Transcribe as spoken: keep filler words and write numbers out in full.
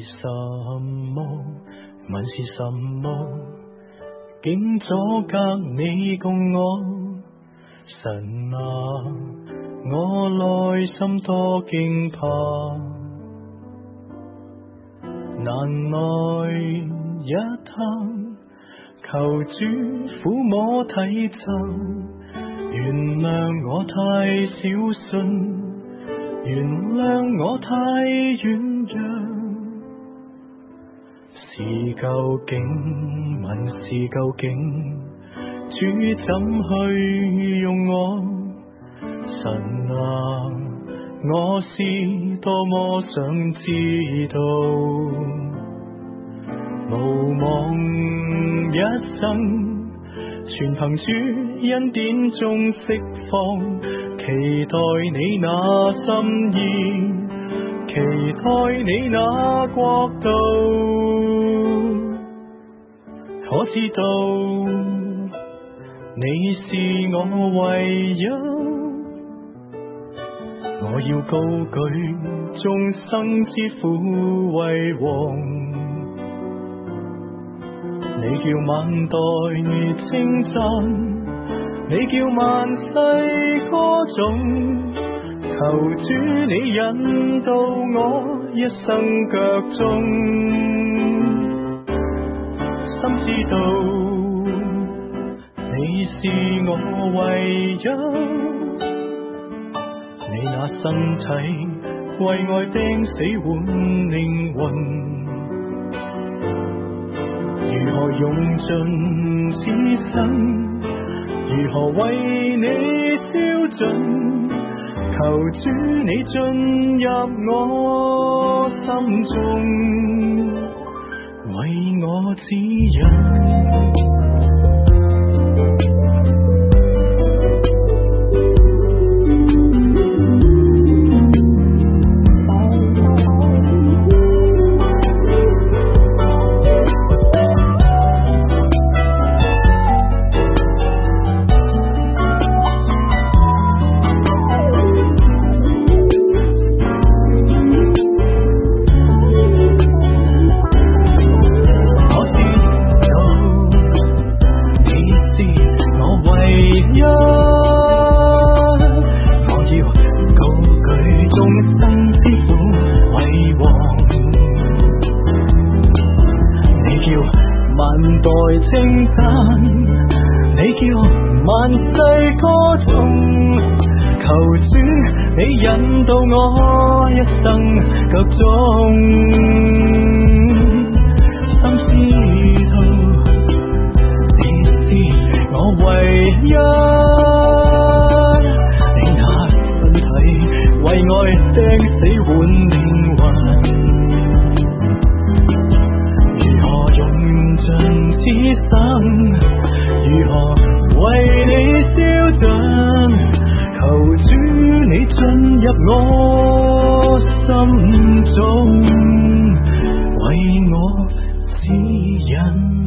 什麼？問是什麼？竟阻隔你共我？神啊，我內心多驚怕，難耐一刻，求主撫摸體皺，原諒我太小信，原諒我太軟弱。是究竟，問是究竟，主怎去用我？神啊，我是多麼想知道，無望一生，全憑主恩典中釋放，期待你那心意，期待你那國度。可知道你是我唯一，我要高舉眾生之父為王。你叫萬代稱讚，你叫萬世歌頌，求主你引導我一生腳蹤。心知道你是我唯一，你那身體為愛釘死換靈魂，如何用盡此生，如何為你招盡，求主你進入我心中，為我指引。稱讚你叫萬世歌頌，求主你引導我一生腳蹤。心知道你是我唯一，你那身體為愛釘死換靈魂，此生如何為你燒盡，求主你進入我心中，為我指引。